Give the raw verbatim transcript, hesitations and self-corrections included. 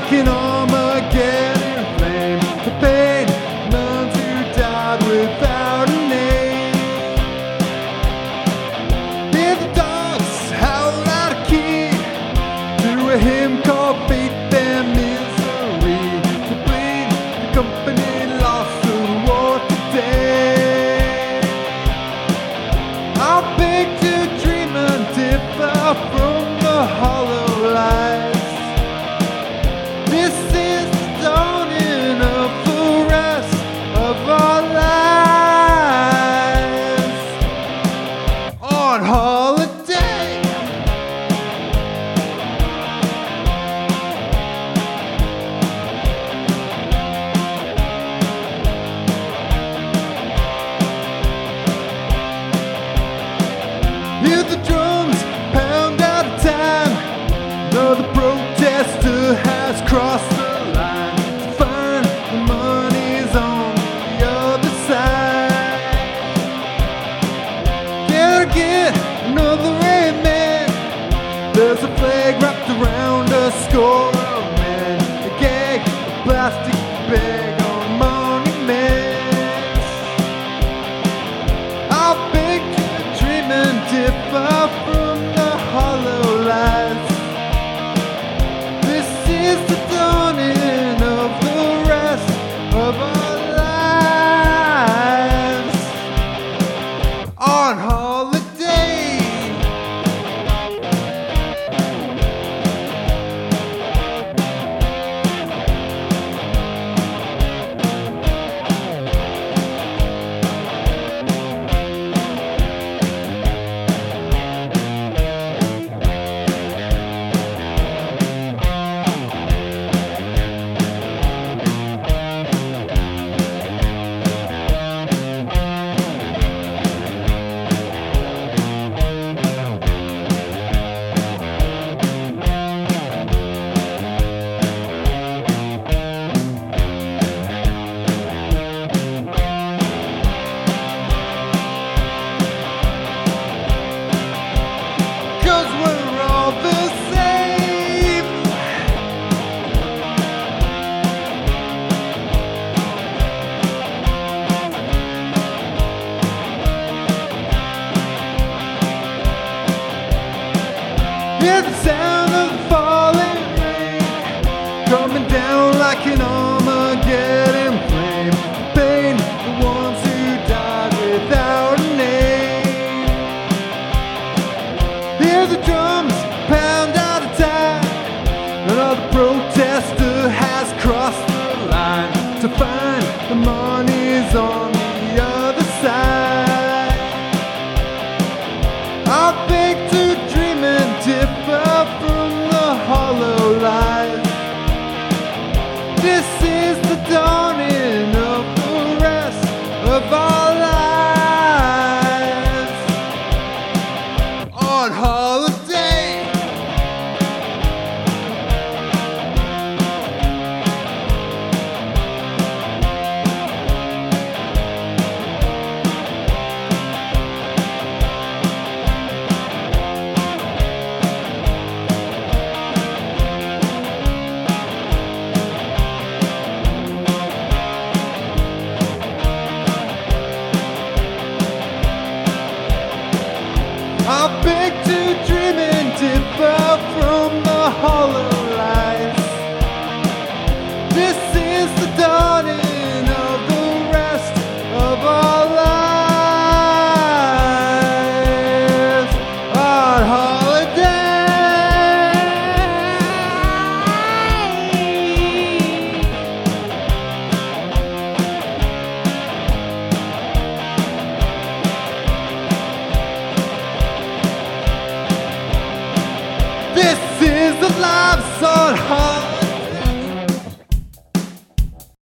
like an Armageddon flame. The pain, nuns who died without a name. Hear the dogs howl out a key to a hymn called Beat Their Misery. To bleed, the company lost the war today. I'll beg to dream and differ from the hollow lies. This is the dawning of the rest of our lives. On holiday, hear the drums pound out of time. Know the protester has crossed the line. To find the money's on the other side. Can I get another amen? There's a flag wrapped around a score of men. A gag, a plastic bag on monuments. I'll beg you to dream and differ from the hollow lies. This is the dawning of the rest of our lives. On holiday, hear the sound of the falling rain, coming down like an Armageddon flame. The pain, the ones who died without a name. Hear the drums pound out of time. Another protester has crossed the line. To find the money's on the other side. I'll beg to dream and differ from the hollow lies. This is the dawning of the rest of our lives. On holiday, I beg to dream and differ from the hollow lies. This is the dawning of the rest of our lives. On holiday, this is the lives on holiday.